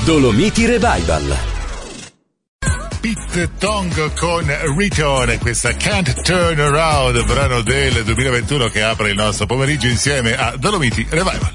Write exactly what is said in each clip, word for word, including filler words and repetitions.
Dolomiti Revival. Pete Tong con Return, questa Can't Turn Around, brano del duemilaventuno che apre il nostro pomeriggio insieme a Dolomiti Revival.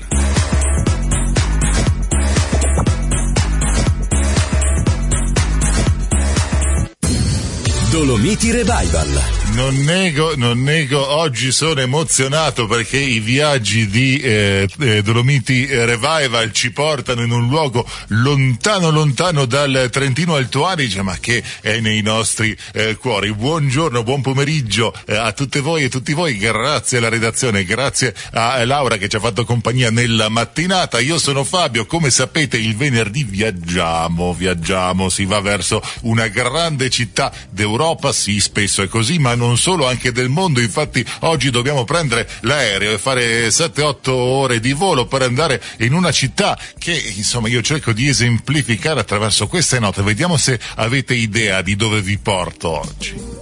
Dolomiti Revival. Non nego, non nego, oggi sono emozionato perché i viaggi di eh, eh, Dolomiti Revival ci portano in un luogo lontano lontano dal Trentino Alto Adige, ma che è nei nostri eh, cuori. Buongiorno, buon pomeriggio eh, a tutte voi e tutti voi, grazie alla redazione, grazie a Laura che ci ha fatto compagnia nella mattinata. Io sono Fabio, come sapete il venerdì viaggiamo, viaggiamo, si va verso una grande città d'Europa, sì, spesso è così, ma non solo, anche del mondo. Infatti oggi dobbiamo prendere l'aereo e fare sette otto ore di volo per andare in una città che, insomma, io cerco di esemplificare attraverso queste note. Vediamo se avete idea di dove vi porto oggi.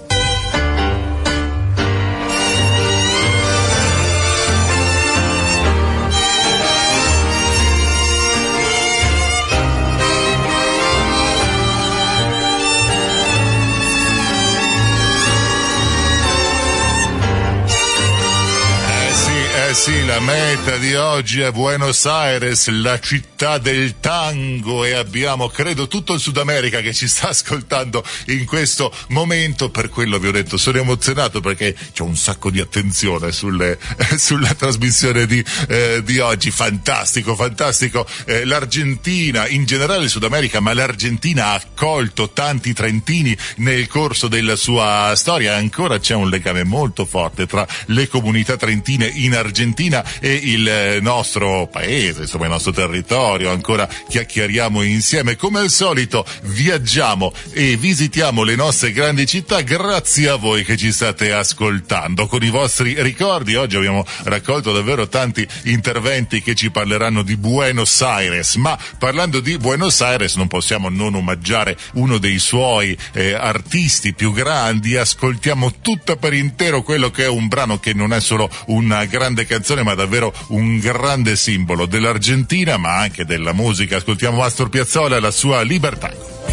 Eh sì, la meta di oggi è Buenos Aires, la città del tango, e abbiamo, credo, tutto il Sud America che ci sta ascoltando in questo momento. Per quello vi ho detto, sono emozionato perché c'è un sacco di attenzione sulle, sulla trasmissione di, eh, di oggi. Fantastico, fantastico. Eh, L'Argentina, in generale il Sud America, ma l'Argentina ha accolto tanti trentini nel corso della sua storia. Ancora c'è un legame molto forte tra le comunità trentine in Argentina e il nostro paese, insomma il nostro territorio. Ancora chiacchieriamo insieme. Come al solito viaggiamo e visitiamo le nostre grandi città grazie a voi che ci state ascoltando con i vostri ricordi. Oggi abbiamo raccolto davvero tanti interventi che ci parleranno di Buenos Aires, ma parlando di Buenos Aires non possiamo non omaggiare uno dei suoi eh, artisti più grandi. Ascoltiamo tutta per intero quello che è un brano che non è solo una grande canzone, ma davvero un grande simbolo dell'Argentina, ma anche della musica. Ascoltiamo Astor Piazzolla e la sua Libertà.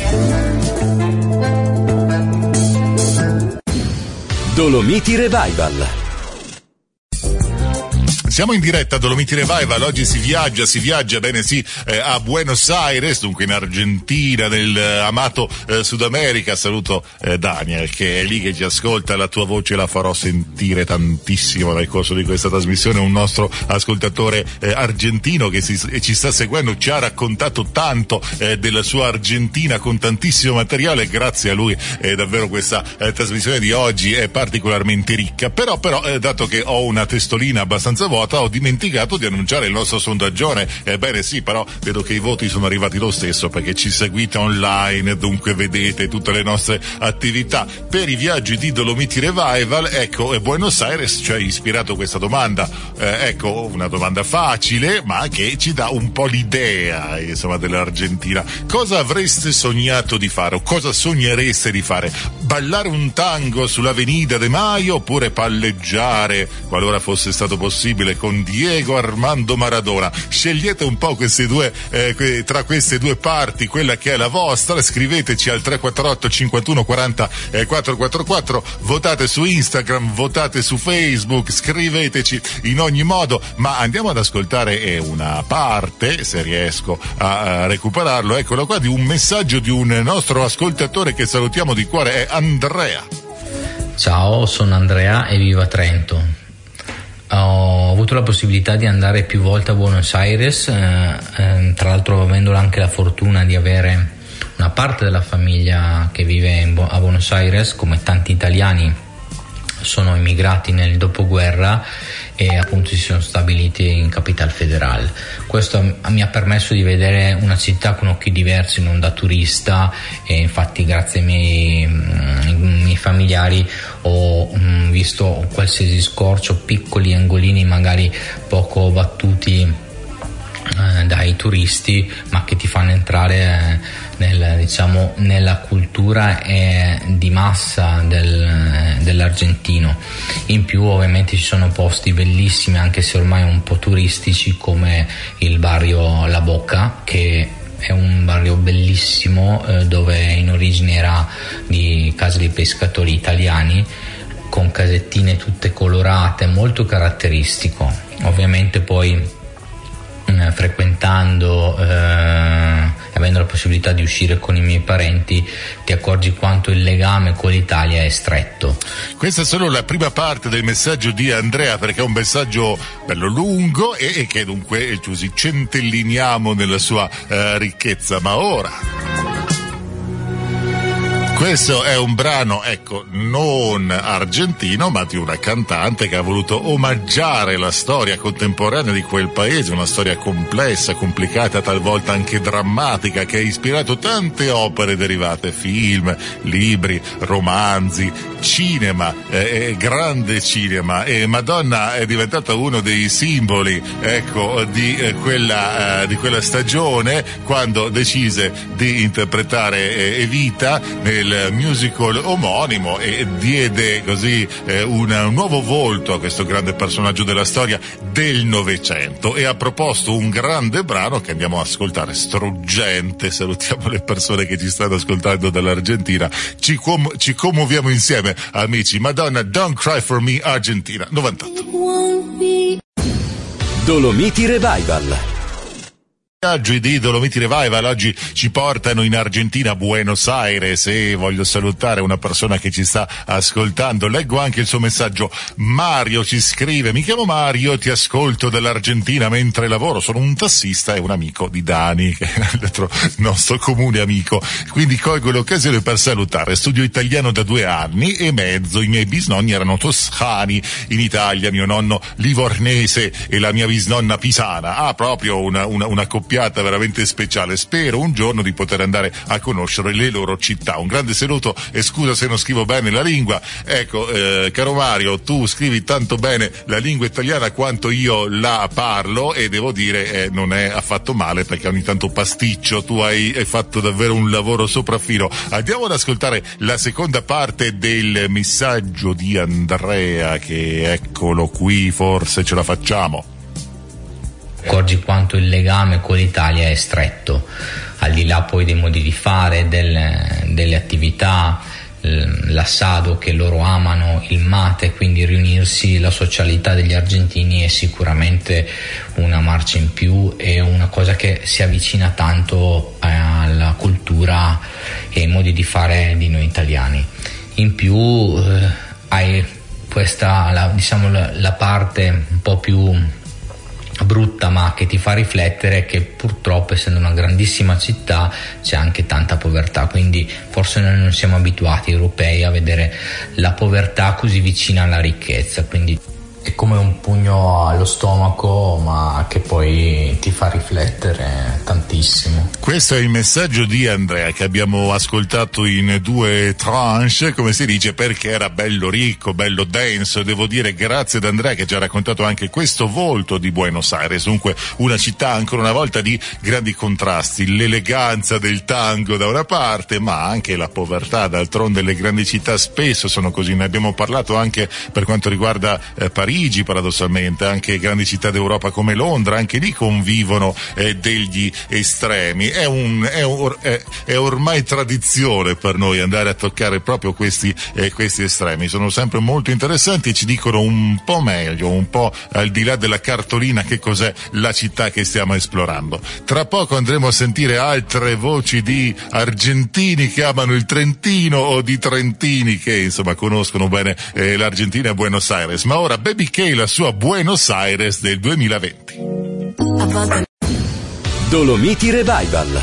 Dolomiti Revival. Siamo in diretta a Dolomiti Revival, oggi si viaggia, si viaggia, bene sì, eh, a Buenos Aires, dunque in Argentina, nel eh, amato eh, Sud America. Saluto eh, Daniel che è lì, che ci ascolta, la tua voce la farò sentire tantissimo nel corso di questa trasmissione. Un nostro ascoltatore eh, argentino che si, eh, ci sta seguendo, ci ha raccontato tanto eh, della sua Argentina con tantissimo materiale. Grazie a lui eh, davvero questa eh, trasmissione di oggi è particolarmente ricca. Però, però eh, dato che ho una testolina abbastanza vuota, ho dimenticato di annunciare il nostro sondaggione. Ebbene sì, però vedo che i voti sono arrivati lo stesso perché ci seguite online, dunque vedete tutte le nostre attività. Per i viaggi di Dolomiti Revival, ecco, e Buenos Aires ci ha ispirato questa domanda, eh, ecco, una domanda facile ma che ci dà un po' l'idea, insomma, dell'Argentina. Cosa avreste sognato di fare o cosa sognereste di fare? Ballare un tango sull'Avenida de Mayo oppure palleggiare, qualora fosse stato possibile, con Diego Armando Maradona? Scegliete un po' queste due, eh, tra queste due parti quella che è la vostra. Scriveteci al tre quattro otto cinquantuno quaranta quattrocentoquarantaquattro, votate su Instagram, votate su Facebook, scriveteci in ogni modo. Ma andiamo ad ascoltare eh, una parte, se riesco a, a recuperarlo, eccolo qua, di un messaggio di un nostro ascoltatore che salutiamo di cuore, è Andrea. Ciao, sono Andrea e vivo a Trento. Ho avuto la possibilità di andare più volte a Buenos Aires, eh, eh, tra l'altro avendo anche la fortuna di avere una parte della famiglia che vive in Bo- a Buenos Aires, come tanti italiani sono emigrati nel dopoguerra e appunto si sono stabiliti in Capital Federal. Questo mi ha permesso di vedere una città con occhi diversi, non da turista, e infatti grazie ai miei, ai miei familiari ho mh, visto qualsiasi scorcio, piccoli angolini magari poco battuti eh, dai turisti, ma che ti fanno entrare eh, nel, diciamo, nella cultura eh, di massa del, dell'argentino. In più ovviamente ci sono posti bellissimi, anche se ormai un po' turistici, come il barrio La Boca, che è un barrio bellissimo eh, dove in origine era di casa di pescatori italiani, con casettine tutte colorate, molto caratteristico. Ovviamente poi eh, frequentando eh, avendo la possibilità di uscire con i miei parenti, ti accorgi quanto il legame con l'Italia è stretto. Questa è solo la prima parte del messaggio di Andrea, perché è un messaggio bello lungo e, e che dunque così centelliniamo nella sua eh, ricchezza. Ma ora questo è un brano, ecco, non argentino, ma di una cantante che ha voluto omaggiare la storia contemporanea di quel paese, una storia complessa, complicata, talvolta anche drammatica, che ha ispirato tante opere derivate, film, libri, romanzi, cinema, eh, grande cinema, e Madonna è diventata uno dei simboli, ecco, di eh, quella eh, di quella stagione, quando decise di interpretare eh, Evita nel musical omonimo e diede così eh, un, un nuovo volto a questo grande personaggio della storia del Novecento, e ha proposto un grande brano che andiamo a ascoltare, struggente. Salutiamo le persone che ci stanno ascoltando dall'Argentina, ci, com- ci commuoviamo insieme, amici. Madonna, Don't Cry For Me, Argentina, novantotto. Dolomiti Revival. Viaggi di Dolomiti Revival oggi ci portano in Argentina, a Buenos Aires, e voglio salutare una persona che ci sta ascoltando. Leggo anche il suo messaggio. Mario ci scrive: mi chiamo Mario, ti ascolto dall'Argentina mentre lavoro, sono un tassista e un amico di Dani, che è il nostro comune amico, quindi colgo l'occasione per salutare. Studio italiano da due anni e mezzo, i miei bisnonni erano toscani in Italia, mio nonno livornese e la mia bisnonna pisana. Ah, proprio una, una, una coppia veramente speciale. Spero un giorno di poter andare a conoscere le loro città. Un grande saluto e scusa se non scrivo bene la lingua. Ecco, eh, caro Mario, tu scrivi tanto bene la lingua italiana quanto io la parlo, e devo dire eh, non è affatto male, perché ogni tanto pasticcio. Tu hai, hai fatto davvero un lavoro sopraffino. Andiamo ad ascoltare la seconda parte del messaggio di Andrea, che eccolo qui, forse ce la facciamo. Accorgi quanto il legame con l'Italia è stretto, al di là poi dei modi di fare, del, delle attività, l'assado che loro amano, il mate, quindi riunirsi, la socialità degli argentini è sicuramente una marcia in più e una cosa che si avvicina tanto alla cultura e ai modi di fare di noi italiani. In più eh, hai questa, la, diciamo, la, la parte un po' più brutta, ma che ti fa riflettere, che purtroppo, essendo una grandissima città, c'è anche tanta povertà, quindi forse noi non siamo abituati europei a vedere la povertà così vicina alla ricchezza, quindi è come un pugno allo stomaco, ma che poi ti fa riflettere tantissimo. Questo è il messaggio di Andrea, che abbiamo ascoltato in due tranche, come si dice, perché era bello ricco, bello denso. Devo dire grazie ad Andrea, che ci ha raccontato anche questo volto di Buenos Aires, dunque una città ancora una volta di grandi contrasti, l'eleganza del tango da una parte, ma anche la povertà. D'altronde le grandi città spesso sono così, ne abbiamo parlato anche per quanto riguarda eh, Parigi, paradossalmente, anche grandi città d'Europa come Londra, anche lì convivono eh, degli estremi. È, un, è, un, è, è ormai tradizione per noi andare a toccare proprio questi, eh, questi estremi. Sono sempre molto interessanti e ci dicono un po' meglio, un po' al di là della cartolina, che cos'è la città che stiamo esplorando. Tra poco andremo a sentire altre voci di argentini che amano il Trentino, o di trentini che insomma conoscono bene eh, l'Argentina e Buenos Aires. Ma ora Baby K, la sua Buenos Aires del duemilaventi. Dolomiti Revival.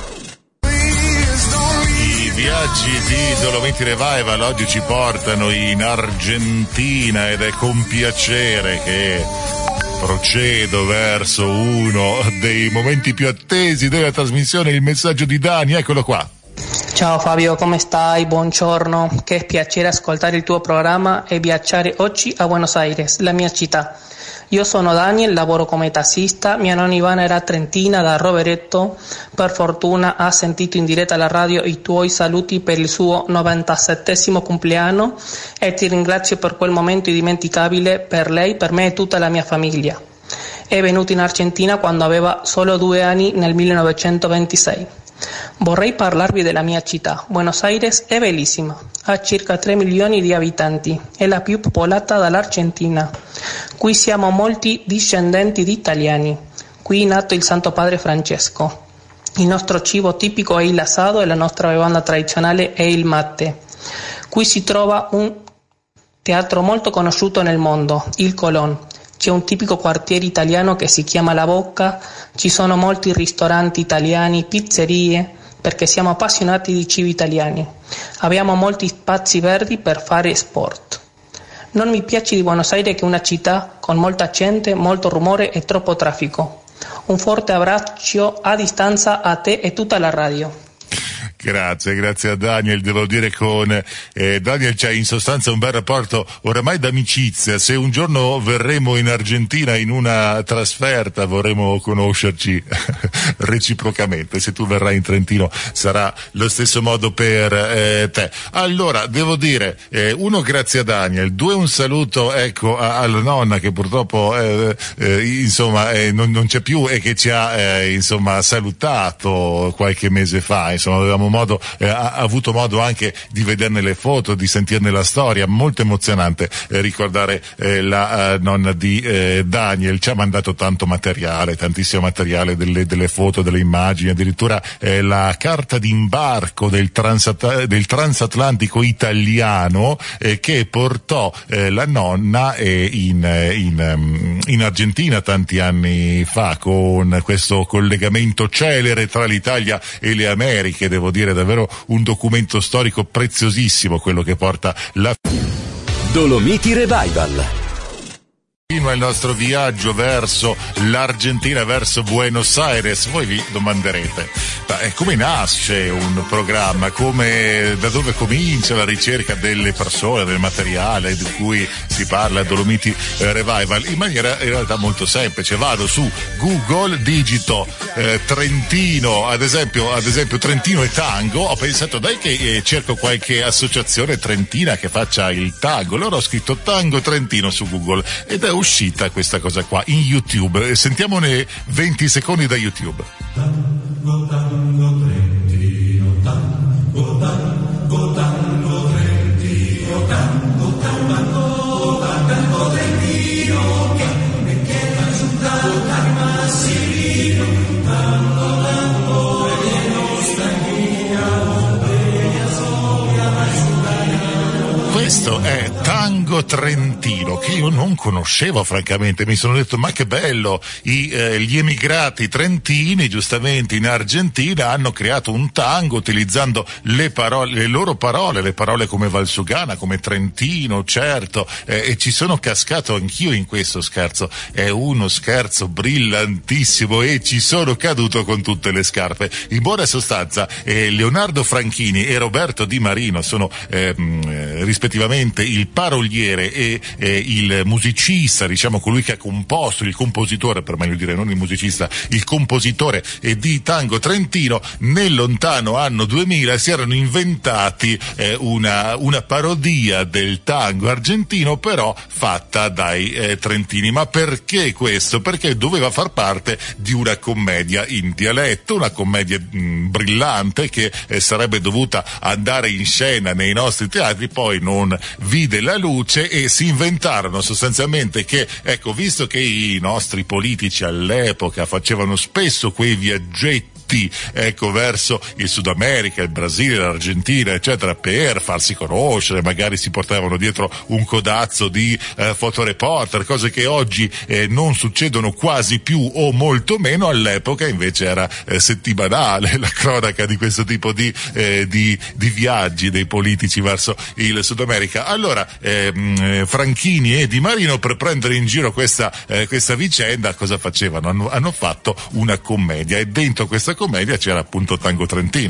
I viaggi di Dolomiti Revival oggi ci portano in Argentina, ed è con piacere che procedo verso uno dei momenti più attesi della trasmissione, il messaggio di Dani. Eccolo qua. Ciao Fabio, come stai? Buongiorno, che piacere ascoltare il tuo programma e viaggiare oggi a Buenos Aires, la mia città. Io sono Daniel, lavoro come tassista, mia nonna Ivana era trentina da Rovereto, per fortuna ha sentito in diretta alla radio i tuoi saluti per il suo novantasettesimo compleanno e ti ringrazio per quel momento indimenticabile per lei, per me e tutta la mia famiglia. È venuto in Argentina quando aveva solo due anni nel millenovecentoventisei. Vorrei parlarvi della mia città. Buenos Aires è bellissima, ha circa tre milioni di abitanti, è la più popolata dall'Argentina. Qui siamo molti discendenti di italiani. Qui è nato il Santo Padre Francesco. Il nostro cibo tipico è il asado e la nostra bevanda tradizionale è il mate. Qui si trova un teatro molto conosciuto nel mondo, il Colón. C'è un tipico quartiere italiano che si chiama La Bocca, ci sono molti ristoranti italiani, pizzerie, perché siamo appassionati di cibi italiani. Abbiamo molti spazi verdi per fare sport. Non mi piace di Buenos Aires che è una città con molta gente, molto rumore e troppo traffico. Un forte abbraccio a distanza a te e tutta la radio. Grazie, grazie a Daniel. Devo dire con eh, Daniel c'è in sostanza un bel rapporto oramai d'amicizia. Se un giorno verremo in Argentina in una trasferta vorremmo conoscerci reciprocamente. Se tu verrai in Trentino sarà lo stesso modo per eh, te. Allora, devo dire, eh, uno grazie a Daniel, due un saluto ecco a, alla nonna che purtroppo eh, eh, insomma eh, non, non c'è più e che ci ha eh, insomma salutato qualche mese fa. Insomma avevamo modo, eh, ha avuto modo anche di vederne le foto, di sentirne la storia, molto emozionante eh, ricordare eh, la uh, nonna di eh, Daniel. Ci ha mandato tanto materiale, tantissimo materiale, delle, delle foto, delle immagini, addirittura eh, la carta d'imbarco del, transat- del transatlantico italiano eh, che portò eh, la nonna eh, in, in, in Argentina tanti anni fa, con questo collegamento celere tra l'Italia e le Americhe. Devo dire davvero un documento storico preziosissimo quello che porta la Dolomiti Revival. Continua il nostro viaggio verso l'Argentina, verso Buenos Aires. Voi vi domanderete, ma come nasce un programma? Come, da dove comincia la ricerca delle persone, del materiale di cui si parla a Dolomiti Revival? In maniera in realtà molto semplice. Vado su Google, digito eh, Trentino, ad esempio, ad esempio Trentino e tango. Ho pensato dai che eh, cerco qualche associazione trentina che faccia il tango. Allora ho scritto tango Trentino su Google ed è uscita questa cosa qua in YouTube. Sentiamone venti secondi da YouTube. Tango, tango, Trentino, tango, tango, tango, Trentino, tango, tango, tango, Trentino, che me queda giuntato l'anima sirino, tango, tango, e nostalgia, bella soia, ma questo è tango trentino, che io non conoscevo francamente. Mi sono detto ma che bello, I, eh, gli emigrati trentini giustamente in Argentina hanno creato un tango utilizzando le parole, le loro parole, le parole come valsugana, come trentino, certo, eh, e ci sono cascato anch'io in questo scherzo. È uno scherzo brillantissimo e ci sono caduto con tutte le scarpe. In buona sostanza eh, Leonardo Franchini e Roberto Di Marino sono ehm, rispettivamente il paroliere e eh, il musicista, diciamo colui che ha composto, il compositore per meglio dire, non il musicista, il compositore eh, di tango trentino. Nel lontano anno duemila si erano inventati eh, una, una parodia del tango argentino, però fatta dai eh, trentini. Ma perché questo? Perché doveva far parte di una commedia in dialetto, una commedia mh, brillante che eh, sarebbe dovuta andare in scena nei nostri teatri, poi non vide la luce e si inventarono sostanzialmente che, ecco, visto che i nostri politici all'epoca facevano spesso quei viaggetti ecco verso il Sud America, il Brasile, l'Argentina eccetera, per farsi conoscere, magari si portavano dietro un codazzo di eh, fotoreporter, cose che oggi eh, non succedono quasi più o molto meno. All'epoca invece era eh, settimanale la cronaca di questo tipo di, eh, di, di viaggi dei politici verso il Sud America. Allora ehm, Franchini e Di Marino, per prendere in giro questa, eh, questa vicenda, cosa facevano? Hanno, hanno fatto una commedia e dentro questa commedia c'era appunto tango trentino.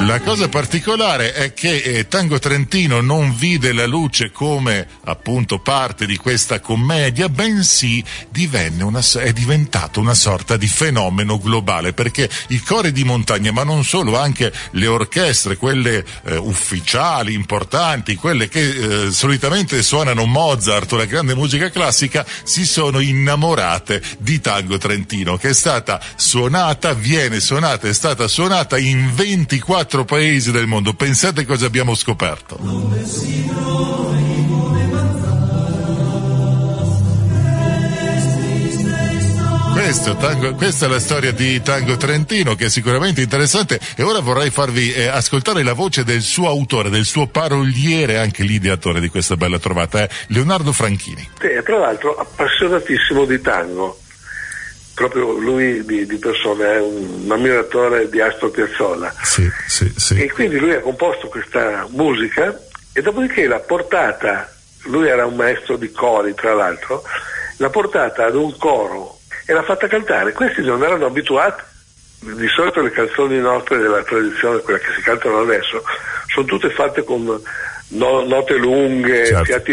La cosa particolare è che eh, Tango Trentino non vide la luce come appunto parte di questa commedia, bensì divenne una, è diventato una sorta di fenomeno globale, perché i cori di montagna, ma non solo, anche le orchestre, quelle eh, ufficiali, importanti, quelle che eh, solitamente suonano Mozart o la grande musica classica, si sono innamorate di Tango Trentino, che è stata suonata, viene suonata, è stata suonata in ventiquattro paesi del mondo. Pensate cosa abbiamo scoperto. Questo, tango, questa è la storia di Tango Trentino, che è sicuramente interessante, e ora vorrei farvi eh, ascoltare la voce del suo autore, del suo paroliere, anche l'ideatore di questa bella trovata, eh, Leonardo Franchini. Sì, tra l'altro appassionatissimo di tango. Proprio lui di, di persona è un, un ammiratore di Astor Piazzolla. Sì, sì, sì. E quindi lui ha composto questa musica e dopodiché l'ha portata, lui era un maestro di cori tra l'altro, l'ha portata ad un coro e l'ha fatta cantare. Questi non erano abituati, di solito le canzoni nostre della tradizione, quelle che si cantano adesso, sono tutte fatte con no, note lunghe, certo, fiati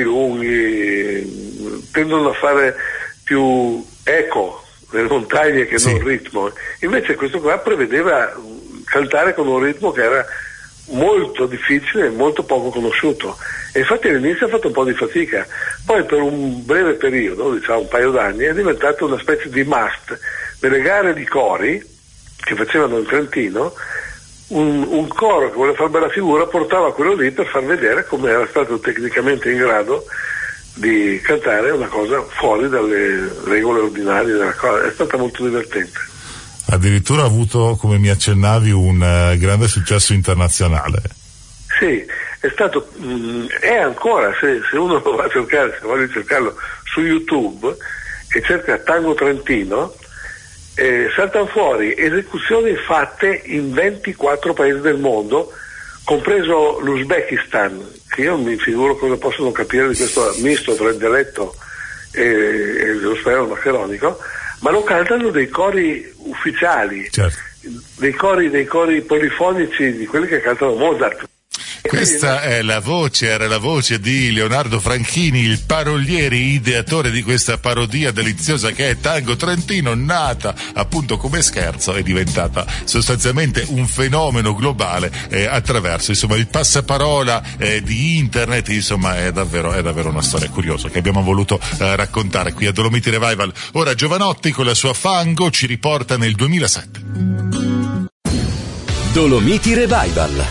lunghi, tendono a fare più eco nelle montagne che sì, non ritmo. Invece questo qua prevedeva cantare con un ritmo che era molto difficile e molto poco conosciuto, e infatti all'inizio ha fatto un po' di fatica, poi per un breve periodo, diciamo un paio d'anni, è diventato una specie di must nelle gare di cori che facevano in Trentino. Un, un coro che voleva fare bella figura portava quello lì per far vedere come era stato tecnicamente in grado di cantare una cosa fuori dalle regole ordinarie della cosa. È stata molto divertente. Addirittura ha avuto, come mi accennavi, un uh, grande successo internazionale. Sì, è stato, mh, è ancora, se, se uno lo va a cercare, se vuole cercarlo su YouTube e cerca Tango Trentino, eh, saltano fuori esecuzioni fatte in ventiquattro paesi del mondo, compreso l'Uzbekistan, che io mi figuro cosa possono capire di questo misto tra il dialetto e, e lo sfero maccheronico, ma lo cantano dei cori ufficiali, certo, dei cori, dei cori polifonici di quelli che cantano Mozart. Questa è la voce, era la voce di Leonardo Franchini, il paroliere, ideatore di questa parodia deliziosa che è Tango Trentino, nata appunto come scherzo, è diventata sostanzialmente un fenomeno globale eh, attraverso insomma il passaparola eh, di internet. Insomma è davvero, è davvero una storia curiosa che abbiamo voluto eh, raccontare qui a Dolomiti Revival. Ora Giovanotti con la sua Fango ci riporta nel duemilasette. Dolomiti Revival.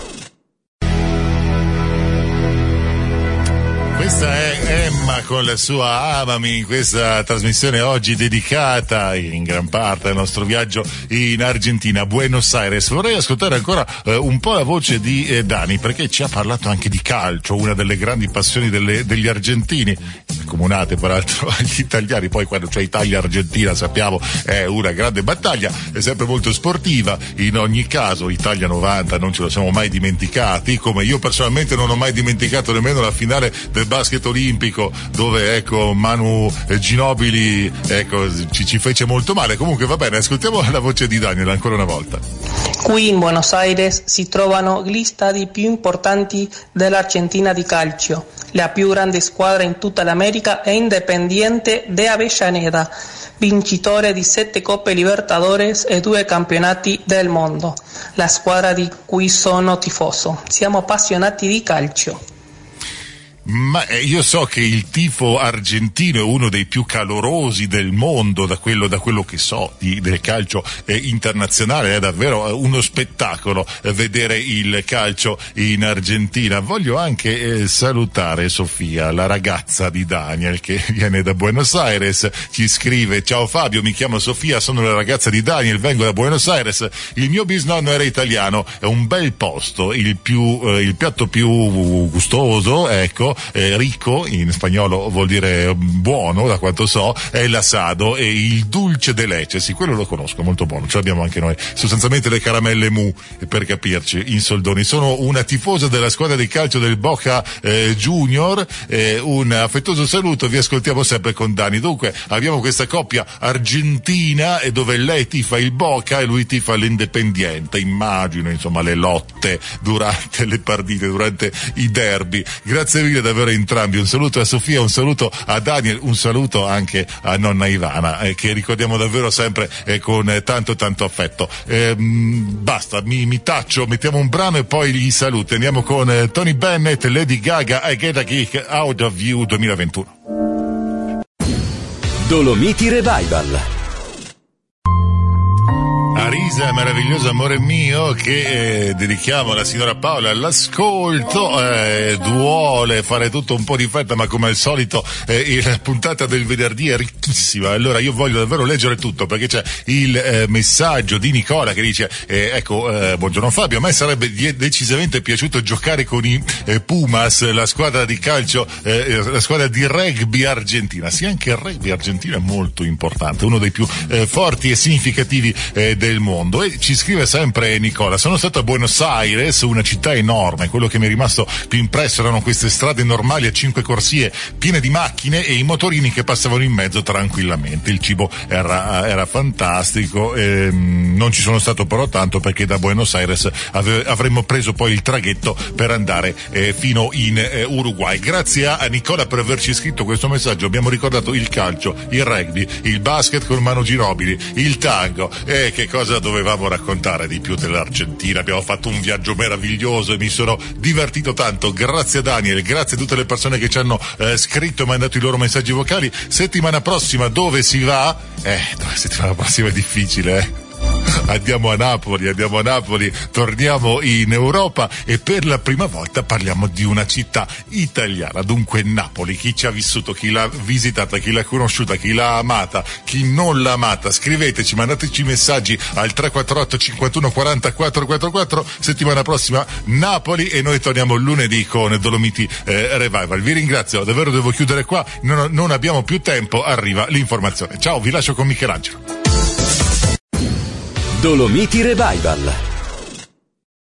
Questa è Emma con la sua Amami, in questa trasmissione oggi dedicata in gran parte al nostro viaggio in Argentina, a Buenos Aires. Vorrei ascoltare ancora eh, un po' la voce di eh, Dani, perché ci ha parlato anche di calcio, una delle grandi passioni delle, degli argentini, comunate peraltro agli italiani. Poi quando c'è Italia-Argentina sappiamo è una grande battaglia, è sempre molto sportiva. In ogni caso Italia novanta non ce lo siamo mai dimenticati, come io personalmente non ho mai dimenticato nemmeno la finale del basket olimpico, dove ecco Manu Ginobili ecco ci, ci fece molto male. Comunque va bene, ascoltiamo la voce di Daniel ancora una volta. Qui in Buenos Aires si trovano gli stadi più importanti dell'Argentina di calcio. La più grande squadra in tutta l'America è Independiente de Avellaneda, vincitore di sette Coppe Libertadores e due campionati del mondo. La squadra di cui sono tifoso. Siamo appassionati di calcio. Ma io so che il tifo argentino è uno dei più calorosi del mondo, da quello, da quello che so di, del calcio eh, internazionale. È davvero uno spettacolo eh, vedere il calcio in Argentina. Voglio anche eh, salutare Sofia, la ragazza di Daniel, che viene da Buenos Aires. Ci scrive: ciao Fabio, mi chiamo Sofia, sono la ragazza di Daniel, vengo da Buenos Aires. Il mio bisnonno era italiano, è un bel posto, il più eh, il piatto più gustoso, ecco, rico, eh, ricco in spagnolo vuol dire buono, da quanto so, è l'assado e il dulce de leche, sì, quello lo conosco, molto buono, ce l'abbiamo anche noi, sostanzialmente le caramelle mu, per capirci, in soldoni. Sono una tifosa della squadra di calcio del Boca eh, Junior, eh, un affettuoso saluto, vi ascoltiamo sempre con Dani. Dunque abbiamo questa coppia argentina e dove lei tifa il Boca e lui tifa l'Independiente, immagino insomma le lotte durante le partite, durante i derby. Grazie mille davvero a entrambi, un saluto a Sofia, un saluto a Daniel, un saluto anche a nonna Ivana, eh, che ricordiamo davvero sempre eh, con eh, tanto tanto affetto. Eh, basta, mi, mi taccio, mettiamo un brano e poi gli saluti. Andiamo con eh, Tony Bennett, Lady Gaga, I Get a Kick Out of You duemilaventuno. Dolomiti Revival. Arisa, meraviglioso amore mio, che eh, dedichiamo alla signora Paola all'ascolto. Eh, duole fare tutto un po' di fretta, ma come al solito eh, la puntata del venerdì è ricchissima. Allora io voglio davvero leggere tutto, perché c'è il eh, messaggio di Nicola che dice eh, ecco, eh, buongiorno Fabio, a me sarebbe die- decisamente piaciuto giocare con i eh, Pumas, la squadra di calcio, eh, la squadra di rugby argentina. Sì, anche il rugby argentino è molto importante, uno dei più eh, forti e significativi eh, del mondo. E ci scrive sempre Nicola: sono stato a Buenos Aires, una città enorme, quello che mi è rimasto più impresso erano queste strade normali a cinque corsie piene di macchine e i motorini che passavano in mezzo tranquillamente. Il cibo era, era fantastico, ehm, non ci sono stato però tanto, perché da Buenos Aires ave, avremmo preso poi il traghetto per andare eh, fino in eh, Uruguay. Grazie a Nicola per averci scritto questo messaggio. Abbiamo ricordato il calcio, il rugby, il basket con Manu Ginobili, il tango, e eh, che cosa dovevamo raccontare di più dell'Argentina? Abbiamo fatto un viaggio meraviglioso e mi sono divertito tanto. Grazie a Daniel, grazie a tutte le persone che ci hanno eh, scritto e mandato i loro messaggi vocali. Settimana prossima dove si va? Eh, settimana prossima è difficile, eh. Andiamo a Napoli, andiamo a Napoli, torniamo in Europa e per la prima volta parliamo di una città italiana, dunque Napoli. Chi ci ha vissuto, chi l'ha visitata, chi l'ha conosciuta, chi l'ha amata, chi non l'ha amata, scriveteci, mandateci messaggi al tre quattro otto cinquantuno quarantaquattro quarantaquattro. Settimana prossima Napoli e noi torniamo lunedì con Dolomiti eh, Revival. Vi ringrazio, davvero devo chiudere qua, non, non abbiamo più tempo, arriva l'informazione. Ciao, vi lascio con Michelangelo. Dolomiti Revival.